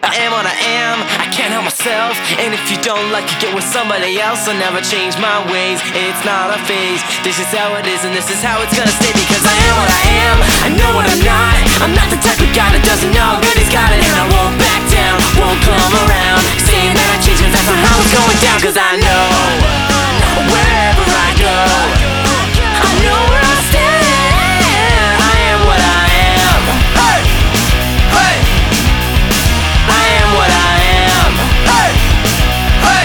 I am what I am, I can't help myself. And if you don't like it, get with somebody else. I'll never change my ways, it's not a phase. This is how it is and this is how it's gonna stay. Because I am what I am, I know what I'm not. I'm not the type of guy that doesn't know good he's got it. And I won't back down, won't come around saying that I changed, cause that's not how it's going down. Cause I know wherever I go, I know where I stand. I am what I am. Hey! Hey! I am what I am. Hey! Hey!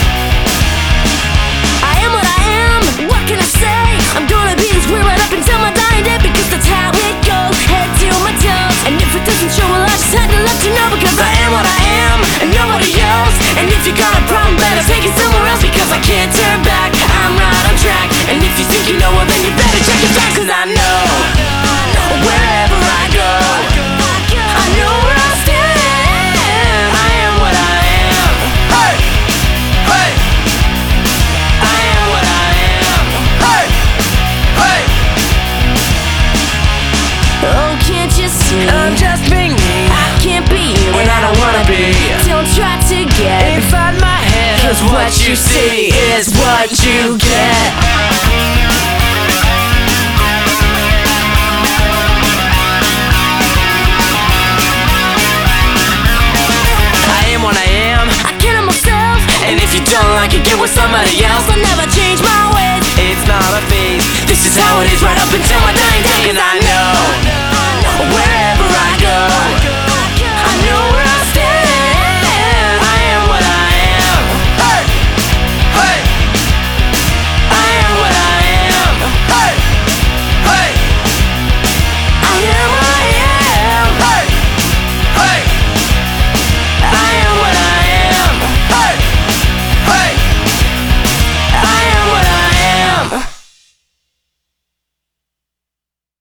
I am what I am, what can I say? I'm gonna be this way right up until my dying day. Because that's how it goes, head to my toes. And if it doesn't show, well I just had to let you know. Because I am what I am, and nobody else. And if you got a problem, better take it somewhere else. Because I can't turn back, I'm right on track. And if you think you know, well then you better check your facts. Cause I know wherever I go, I know where I stand. I am what I am. Hey! Hey! I am what I am. Hey! Hey! oh, can't you see? I'm just being me I can't be when I don't wanna be. Don't try to get Inside my head, cause what you see is what you get. I am what I am, I can't help myself. and if you don't like it, get with somebody else. I'll never change my ways. It's not a phase, this is how it is right up until my dying day. Cause I